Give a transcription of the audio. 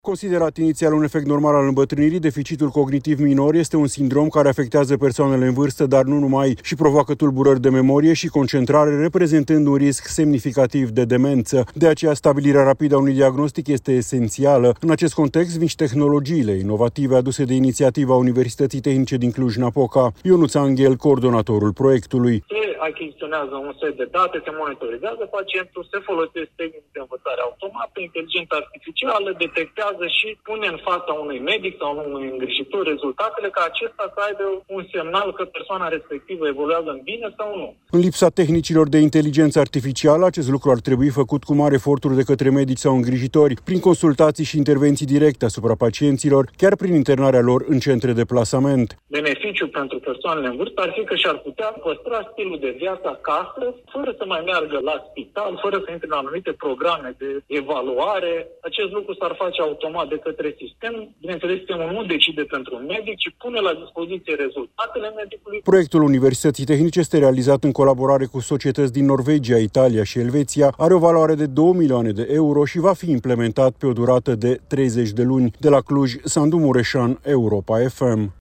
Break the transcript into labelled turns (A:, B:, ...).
A: Considerat inițial un efect normal al îmbătrânirii, deficitul cognitiv minor este un sindrom care afectează persoanele în vârstă, dar nu numai, și provoacă tulburări de memorie și concentrare, reprezentând un risc semnificativ de demență. De aceea, stabilirea rapidă a unui diagnostic este esențială. În acest context, vin și tehnologiile inovative aduse de inițiativa Universității Tehnice din Cluj-Napoca. Ionuț Anghel, coordonatorul proiectului.
B: Se achiziționează un set de date, se monitorizează pacientul, se folosesc tehnici de învățare automată, inteligența artificială, detectează și pune în fața unui medic sau unui îngrijitor rezultatele ca acesta să aibă un semnal că persoana respectivă evoluează în bine sau nu.
A: În lipsa tehnicilor de inteligență artificială, acest lucru ar trebui făcut cu mari eforturi de către medici sau îngrijitori, prin consultații și intervenții directe asupra pacienților, chiar prin internarea lor în centre de plasament.
B: Beneficiul pentru persoanele în vârstă ar fi că și-ar putea păstra stilul de viață acasă, fără să mai meargă la spital, fără să intre în anumite programe de evaluare. Acest lucru s-ar face automat de către sistem. Bineînțeles, sistemul nu decide pentru un medic, ci pune la dispoziție rezultatele medicului.
A: Proiectul Universității Tehnice este realizat în colaborare cu societăți din Norvegia, Italia și Elveția, are o valoare de 2 milioane de euro și va fi implementat pe o durată de 30 de luni. De la Cluj, Sandu Mureșan, Europa FM.